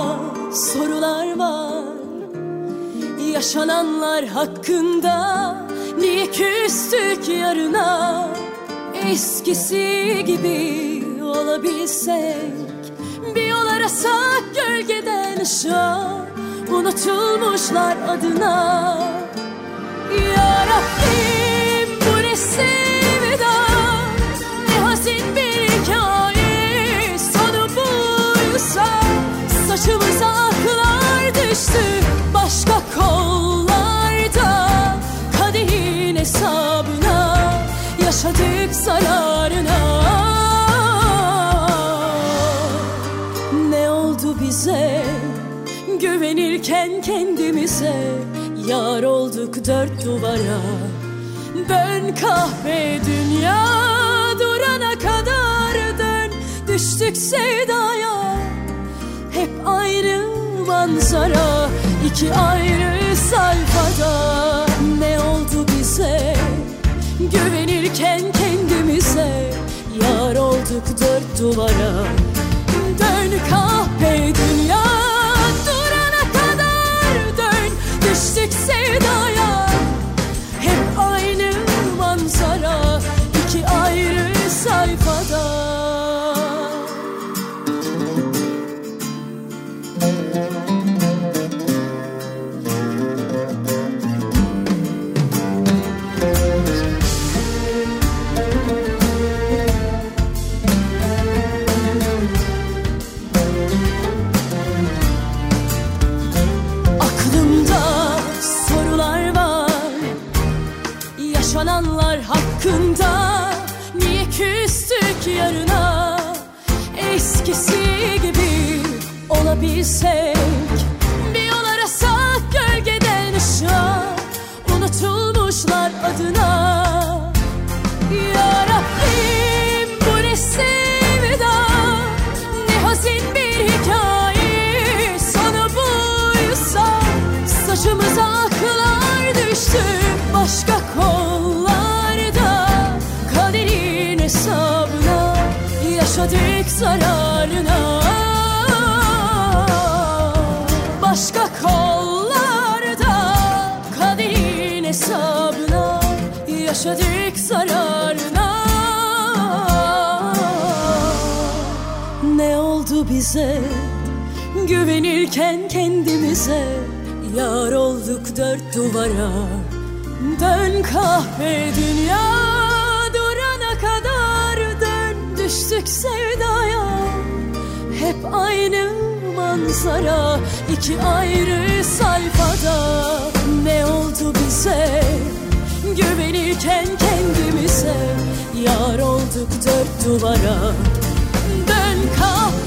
sorular var. Yaşananlar hakkında niye küstük yarına? Eskisi gibi olabilsek, bir yol arasak gölgeden ışığa, unutulmuşlar adına. Ya Rabbim, bu ne sevda, ne hazin bir hikaye. Sonu buysa saçımıza aklar düştü başka kollarda. Kaderin hesabına, yaşadık zararına. Ne oldu bize? Güvenirken kendimize yar olduk dört duvara. Dön kahve dünya durana kadar dön. Düştük sevdaya, hep aynı manzara, iki ayrı sayfada. Ne oldu bize? Güvenirken kendimize yar olduk dört duvara. Dön kahve dünya durana kadar dön. Düştük sevdaya, hep aynı manzara, iki ayrı sayfada. Yaşananlar hakkında niye küstük yarına? Eskisi gibi olabilsek, bir yol arasak gölgeden ışığa, unutulmuşlar adına. Ya Rabbim, bu ne sevda, ne hazin bir hikaye. Sonu buysa saçımıza aklar düştü başka kollarda. Kaderin hesabına, yaşadık zararına. Başka kollarda, kaderin hesabına, yaşadık zararına. Ne oldu bize? Güvenirken kendimize yar olduk dört duvara. Dön kahve dünya durana kadar dön. Düştük sevdaya, hep aynı manzara, iki ayrı sayfada. Ne oldu bize? Güvenirken kendimize yar olduk dört duvara. Dön kahve